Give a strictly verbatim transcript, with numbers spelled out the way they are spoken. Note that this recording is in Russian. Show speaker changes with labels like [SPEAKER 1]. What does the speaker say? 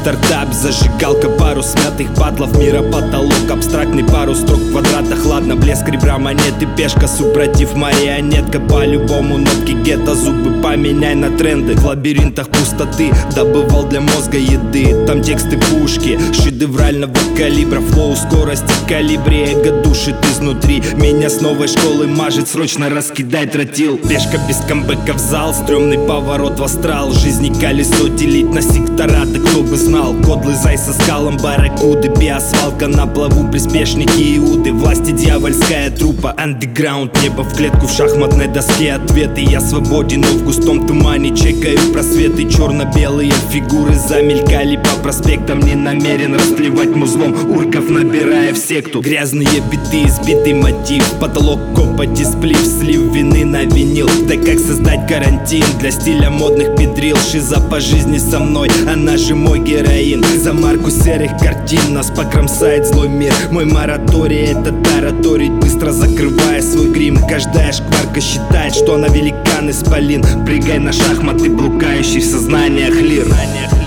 [SPEAKER 1] стартап, зажигалка, пару смятых батлов, мира потолок, абстрактный пару строк в квадратах. Ладно, блеск ребра монеты, пешка, супротив марионетка. По-любому нотки гетто, зубы поменяй на тренды. В лабиринтах пустоты добывал для мозга еды. Там тексты пушки, шедеврального калибра, флоу, скорости, калибре, эго душит изнутри. Меня с новой школы мажет, срочно раскидай тротил. Пешка без камбэка в зал, стрёмный поворот в астрал. Жизни колесо делить на сектора, да кто бы знал. Кодлы, зай со скалом, барракуды, биосвалка на плаву, приспешники Иуды. Власти дьявольская трупа, андеграунд, небо в клетку, в шахматной доске ответы. Я свободен, но в густом тумане чекаю просветы. Черно-белые фигуры замелькали по проспектам. Не намерен расплевать музлом урков, набирая в секту. Грязные биты, избитый мотив, потолок копоти, сплив, слив вины на винил. Да как создать карантин для стиля модных педрил? Шиза по жизни со мной, она же мой героин. За марку серых картин нас покромсает злой мир. Мой мораторий — это тараторить, быстро закрывая свой грим. Каждая шкварка считает, что она великан исполин. Прыгай на шахматы, блукающий в сознаниях лир.